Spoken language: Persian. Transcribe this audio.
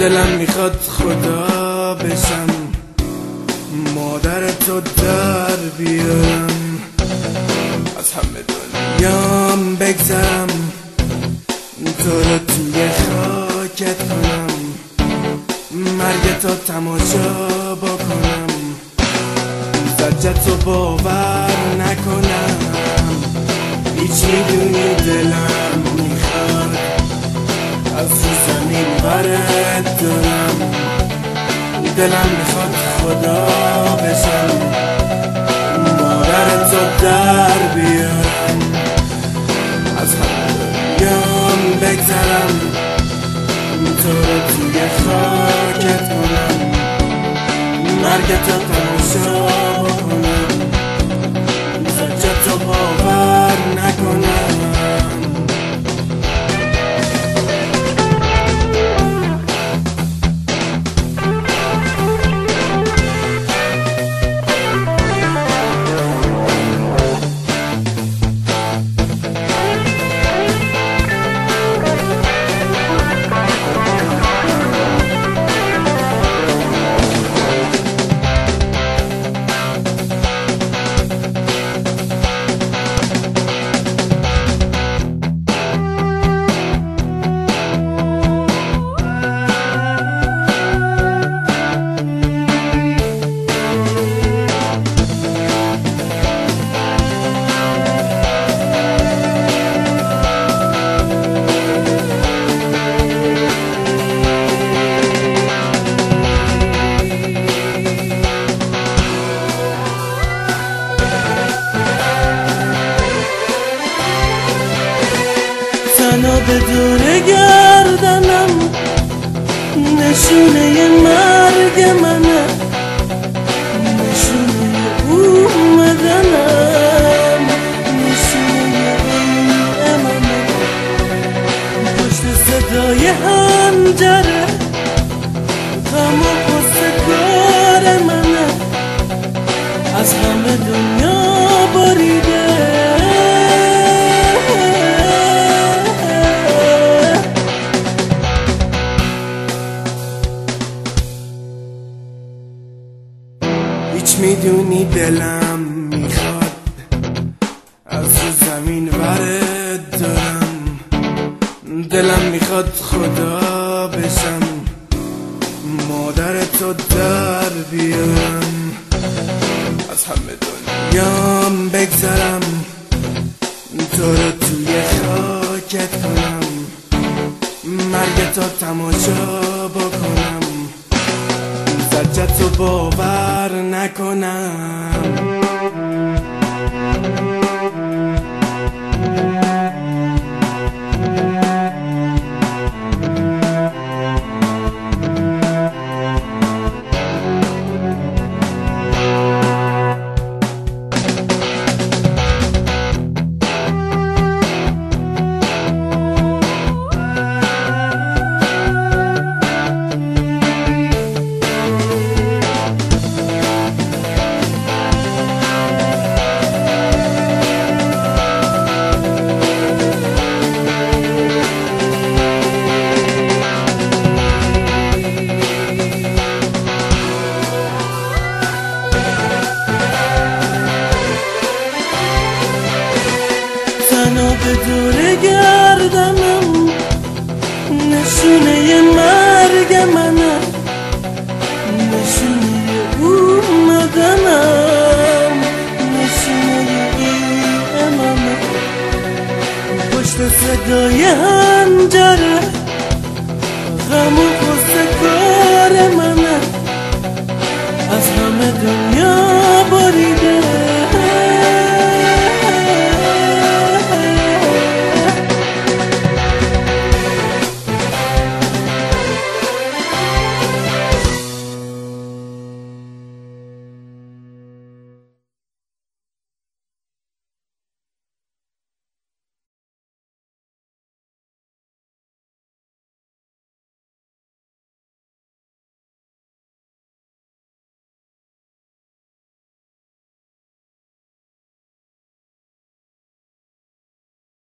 دلم میخواد خدا بشم، مادر تو در بیارم، از همه دنیام بگذرم، تو رو توی خاکت کنم، مرگ تو تماشا بکنم، سجدت باور نکنم. هیچ میدونی دلم میخواد از زمین برت دارم، دلم میخواد خدا بشم، مادر تو در بیارم، از همه دنیام بگذرم، تو رو توی خاکت کنم، مرگ تو تماشا بکنم، سجد تو باور نکنم. تنها به دور گردنم نشونه مرگ منه، نشونه اومدنم، نشونه منه، پشت صدای حنجره غم و غصه کار منه، از همه دنیا بریده. هیچ میدونی دلم میخواد از زمین برت دارم، دلم میخواد خدا بشم، مادر تو در بیارم، از همه دنیام بگذرم، تو رو توی خاکت کنم، مرگ تو تماشا بکنم، سجد تو باور نکنم. تنها به دور گردنم نشونه مرگ منه، نشونه اومدنم، نشونه منه، پشت صدای حنجره غم و غصه کار منه، از همه دنیا